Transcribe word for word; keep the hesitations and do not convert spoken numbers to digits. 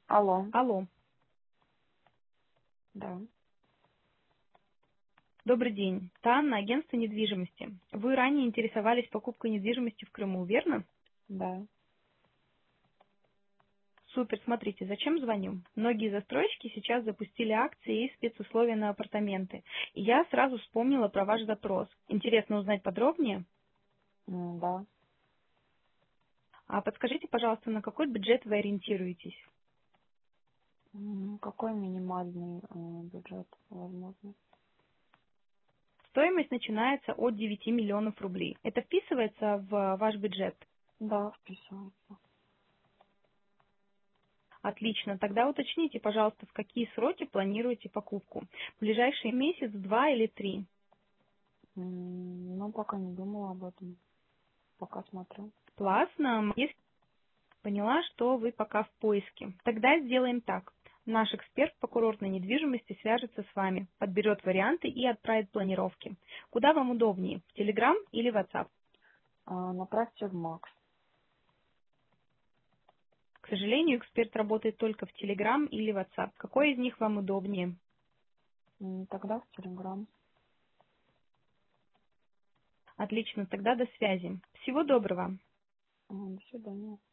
Алло, Алло, да, добрый день. Это Анна, агентство недвижимости. Вы ранее интересовались покупкой недвижимости в Крыму, верно? да. Супер, смотрите, зачем звоню? Многие застройщики сейчас запустили акции и спецусловия на апартаменты. И я сразу вспомнила про ваш запрос. Интересно узнать подробнее? М, Да. А подскажите, пожалуйста, на какой бюджет вы ориентируетесь? М, Какой минимальный э, бюджет возможно? Стоимость начинается от девяти миллионов рублей. Это вписывается в ваш бюджет? Да, вписывается. Отлично. Тогда уточните, пожалуйста, в какие сроки планируете покупку. В ближайший месяц, два или три? М, Ну, пока не думала об этом. Пока смотрю. Классно. Если поняла, что вы пока в поиске, тогда сделаем так. Наш эксперт по курортной недвижимости свяжется с вами, подберет варианты и отправит планировки. Куда вам удобнее, в Telegram или WhatsApp? А, Направьте в Макс. К сожалению, эксперт работает только в Telegram или WhatsApp. Какой из них вам удобнее? М, Тогда в Телеграм. Отлично, тогда до связи. Всего доброго. Ага, До свидания.